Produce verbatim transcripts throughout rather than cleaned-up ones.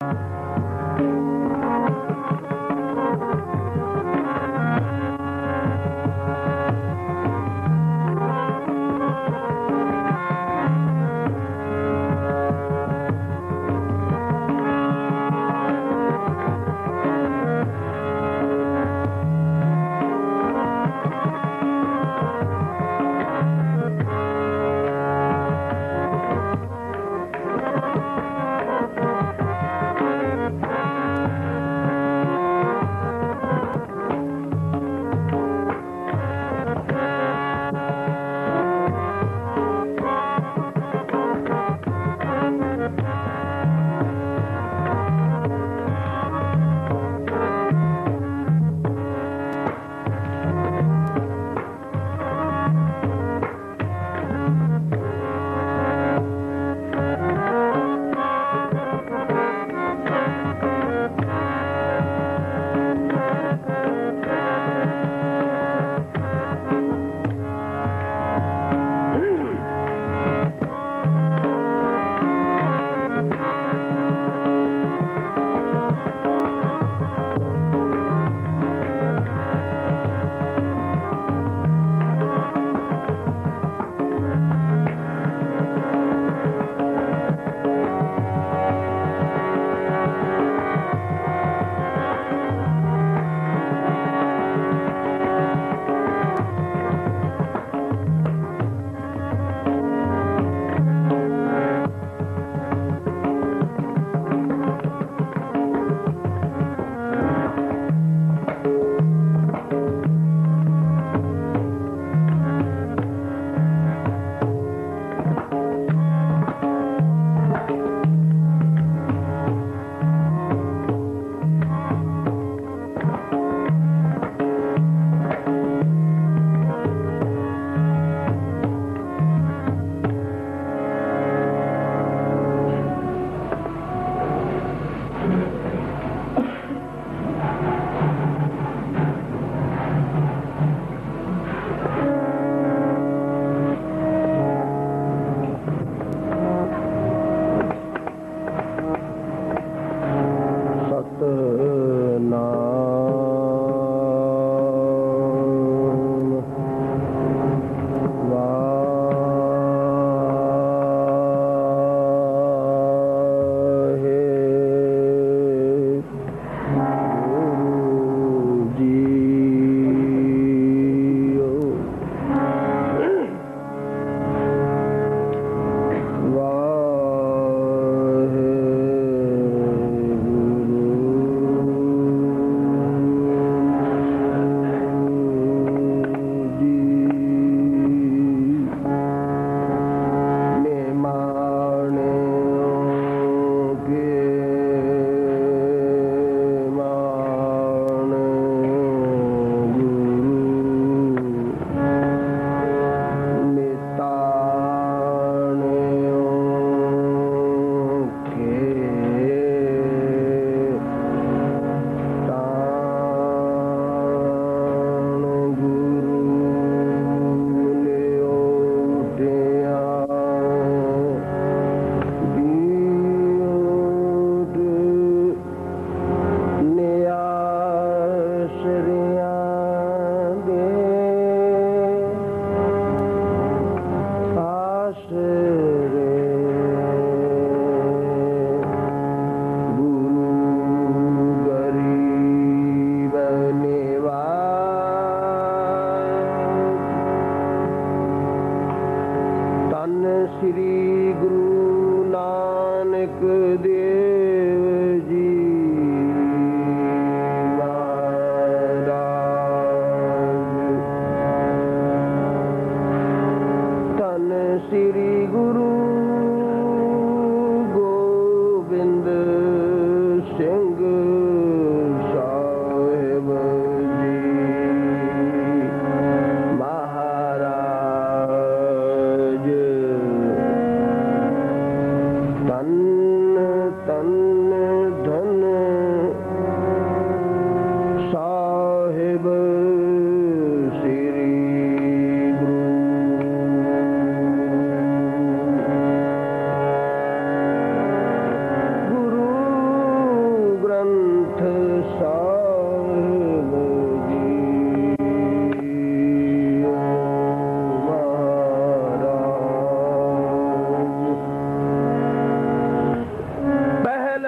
धन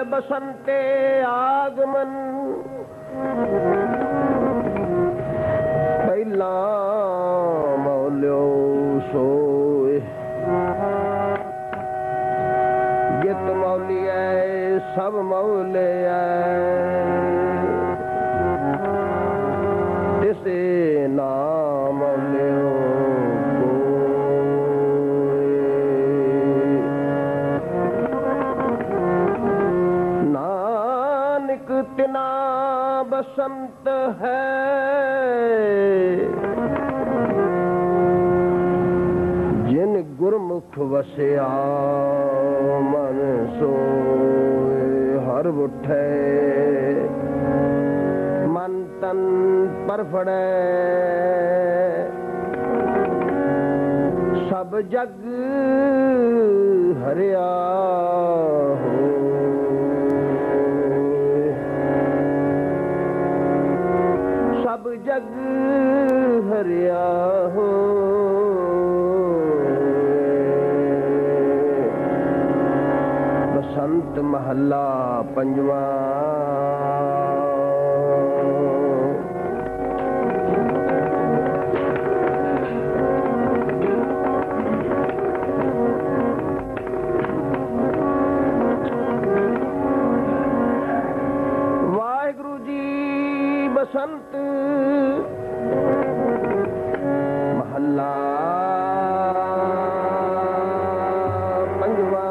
बसंते आगमन पहला मौल्यो सोए जित मौली है सब मौले तिसे नाम मौल्यो नानक तिना बसंत है जिन गुरमुख वसिया मन सोए हर उठे मन तन पर फड़े सब जग हरिया हो सब जग हरिया हो बसंत महला पंजवा वाहिगुरु जी बसंत महला पंजवा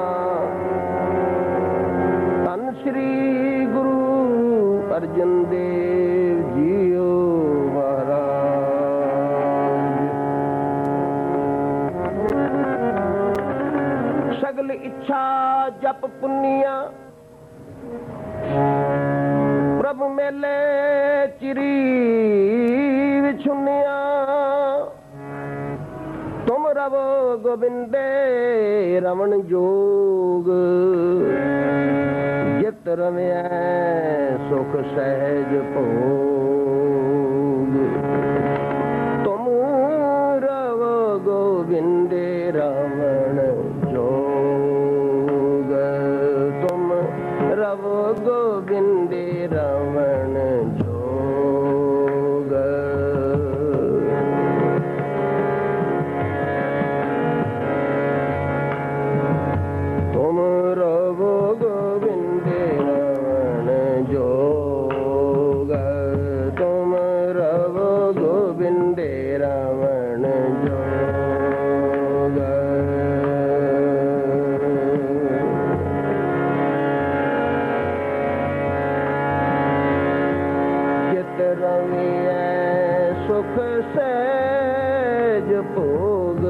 धन श्री गुरु अर्जन देव जीओ महाराज सगल इच्छा जप पुनिया प्रभु मेले चिरी विछुनिया तुम रवो गोविंदे रमन जोग जित रम्या सुख सहज भोग तुम रवो गोविंदे रमन जोग तुम रवो गोविंदे रमन जोग तुम रवो गोविंदे रमन जोग तुम रवो गोविंदे रमन जोग जित रमिए सुख सहज भोग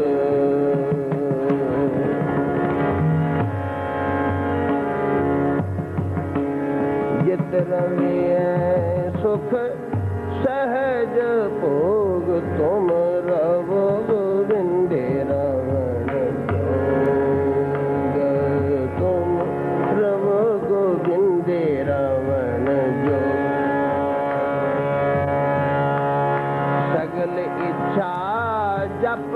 जित रमिए सुख सहज भोग तुम रवो गोविंदे रमन जोग तुम रवो गोविंदे रमन जोग सगल इच्छा जप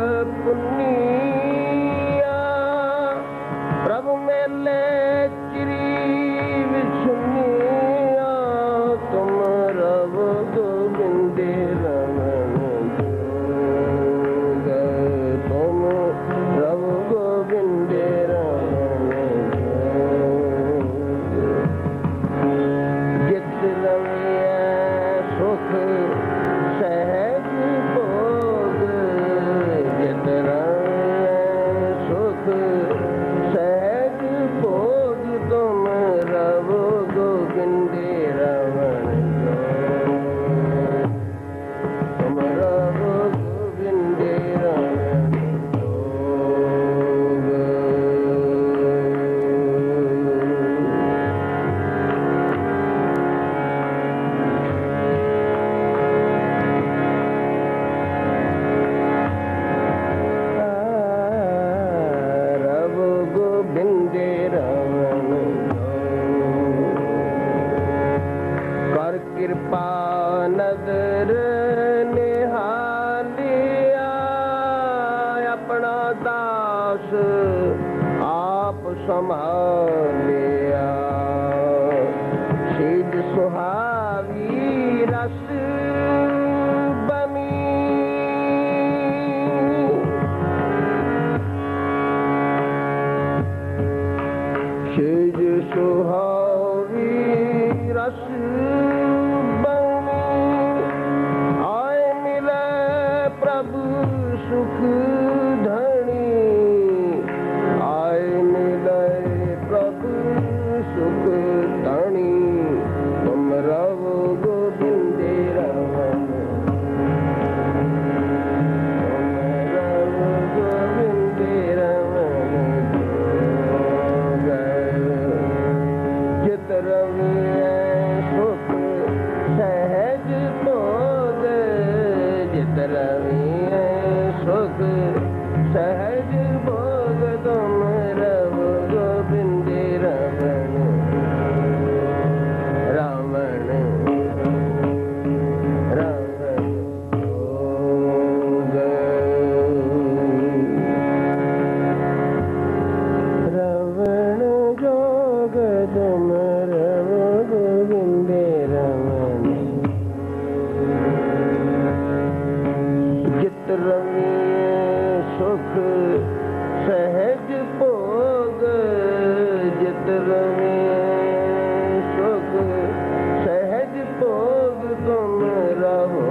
पुनिया प्रभु मेले चिरी विछुनिया तुम रवो गोविंदे रमन जोग तुम रवो गोविंदे रमन जोग जित रमिए सुख सहज भोग जित रमिए सुख सहज भोग तुम रवो गोविंदे रमन जोग तुम रवो गोविंदे रमन जोग रवो गोविंदे रमन जोग कर कृपा नदर निहालिया अपना दास आप संभालिया ਸੁਹਾਵੀ ਰਸ ਬਣੀ ਆਏ ਮਿਲੇ ਪ੍ਰਭ ਸੁਖ ਧਣੀ ਆਏ ਮਿਲੇ ਪ੍ਰਭ ਸੁਖ ਧਣੀ ਤੁਮ ਰਵ ਗੋਬਿੰਦੇ ਰਵਨ सहज भोग तुम रव गोबिंदे रमण रावण रावण जोग रावण जोग तुम रव गोबिंदे रमण जित रवि सुख सहज भोग जित रवि सुख सहज भोग तुम रहो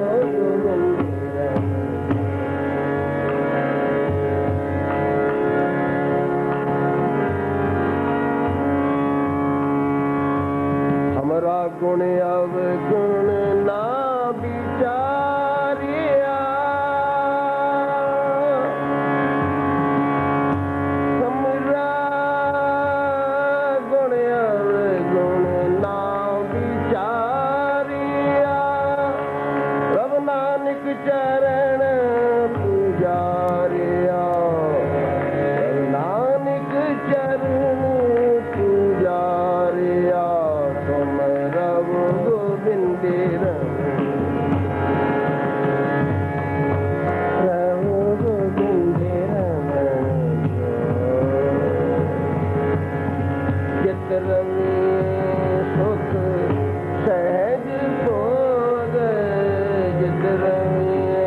हमरा गुण अवगुण ना विचारिया चरण पुजारिया नानक चरण पुजारिया तुम रव गोबिंदे रव गोबिंदे चित रवि सुख सहज भोग जित रवि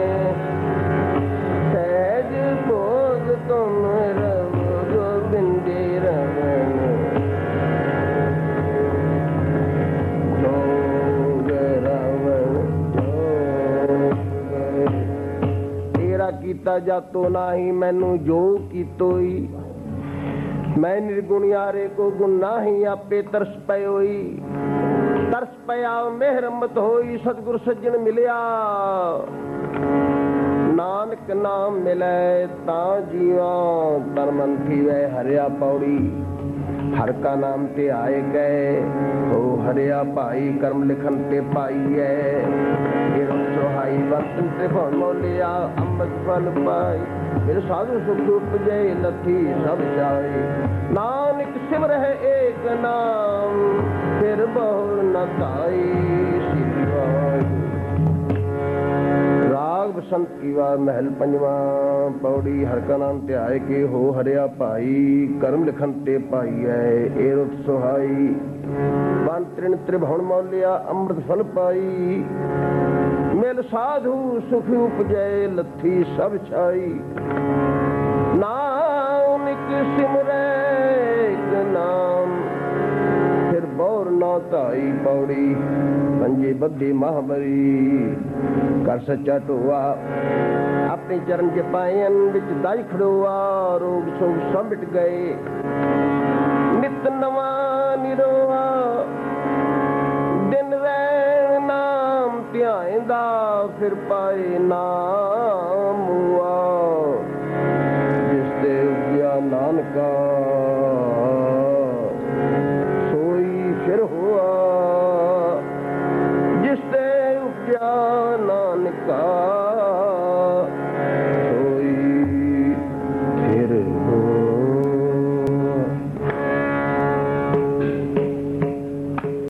तुम रव गोबिंदे रमण जोग रावण जोग तेरा कीता जातो नाही मैनू जो कीतोई मैं निर्गुणियारे को गुण नाही आपे तरस पयोई तरस पया मेहर मत होई सतगुर सज्जन मिलिया नानक नाम मिले ता जीवा तन मन थीवे हरिया पौड़ी हर का नाम ते आए गए हो हरिया भाई कर्म लिखन ते पाई है सुहाई वतन ते मोलिया अमृत फल पाई फिर साधु सुख उपजे लथी सब जाए नानक सिमर है एक नाम फिर बहु न ताई राग बसंत की वार महल पंजवा पौड़ी हर का नाम ते आए के हो हरिया भाई कर्म लिखन ते पाई है ए रुत सुहाई बन त्रिन त्रिभुवन मौलिया अमृत फल पाई मिल साधु सुख उपजे लथी सब छाई नानक सिमरे एक नाम फिर बौर नौ ताई पौड़ी पंजे बद्धी महाबरी कर सच्चा टोआ अपने चरण के पायन विच दाई खड़ोआ रोग सोग सब मिट गए नित नवा निरोआ दिन रैन नाम ध्याएंदा फिर पाए नाम हुआ जिस ते उगया नानका